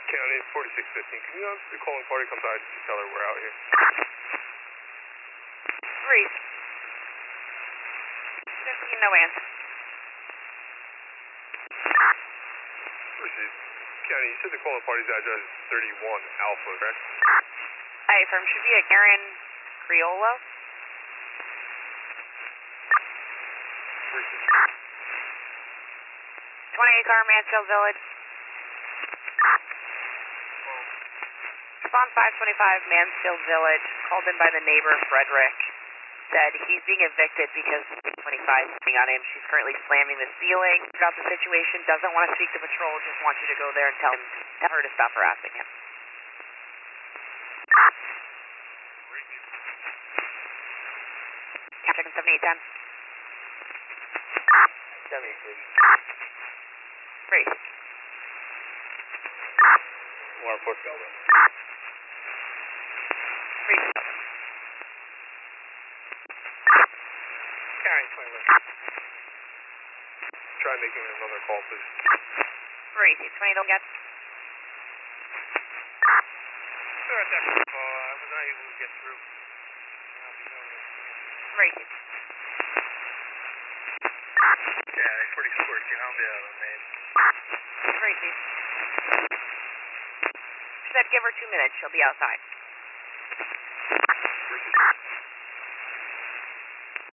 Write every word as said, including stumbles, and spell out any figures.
County forty-six fifteen. Can you have the calling party come by to tell her we're out here? Breeze. fifteen, no answer. Received. County, you said the calling party's address is thirty-one Alpha, correct? I affirm. Should be a Karen Criollo. Received. twenty-eight car, Mansfield Village. Respond five twenty-five, Mansfield Village, called in by the neighbor, Frederick. Said he's being evicted because twenty-five is sitting on him. She's currently slamming the ceiling. About the situation, doesn't want to speak to patrol, just wants you to go there and tell him, tell her to stop harassing him. Checking seventy-eight ten. seventy, please. Great. One foot Delta. Great. County, twenty-one. Try making another call, please. Great. twenty don't get. Sorry, that call. I was not able to get through. Great. Yeah, forty-six fourteen. I'll be out on main. Great. She said give her two minutes. She'll be outside. Received.